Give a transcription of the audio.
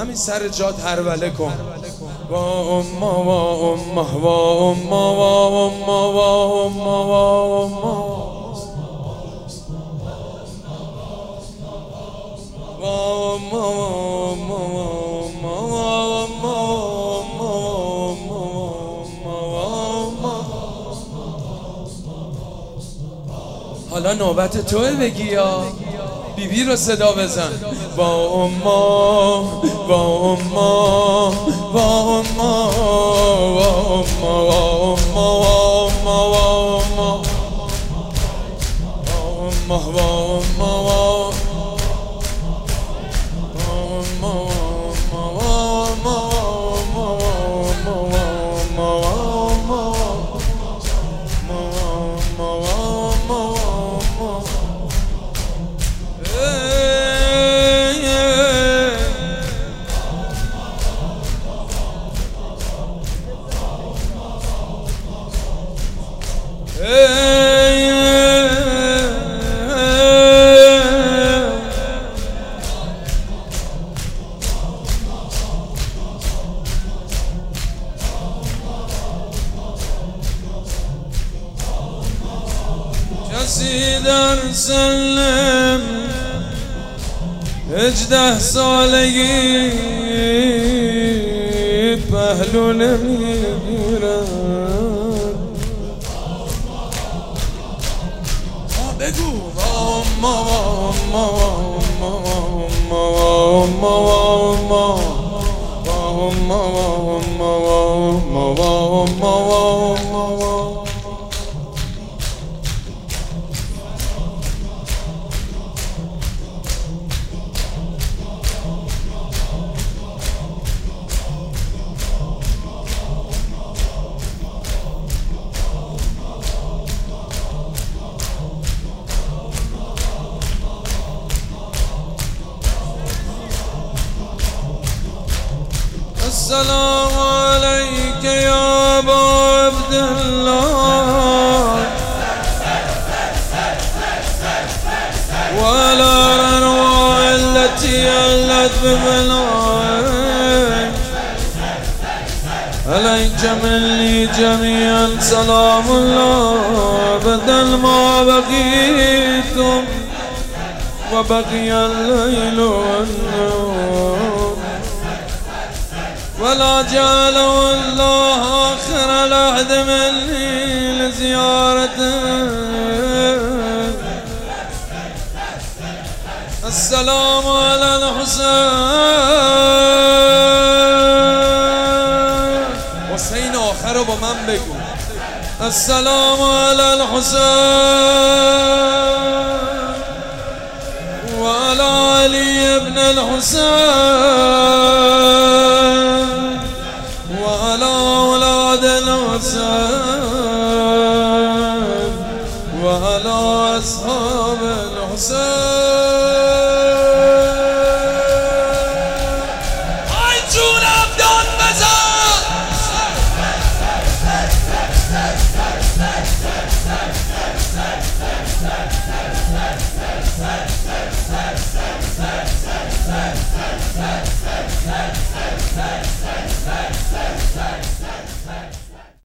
همین سر جات هروله کن. وا اما وا اما وا اما وا اما وا اما وا اما حالا نوبت توه بگی یا بیبی رو صدا بزن. با اما با اما با اما با اما با اما کسی در سلم 18 سالگی پهلو نمیگیرد. بگو السلام عليك يا أبا عبد الله وعلى الأرواح التي علت ببلائك عليك مني جميعا سلام الله بدل ما بقيتم وبقي الليل والنور ولا جعله الله آخر العهد مني لزيارته. السلام على الحسين حسين آخر رو با من بگو. السلام على الحسين وعلى علي بن الحسين وعلى أولاد الحسين وعلى أصحاب الحسين.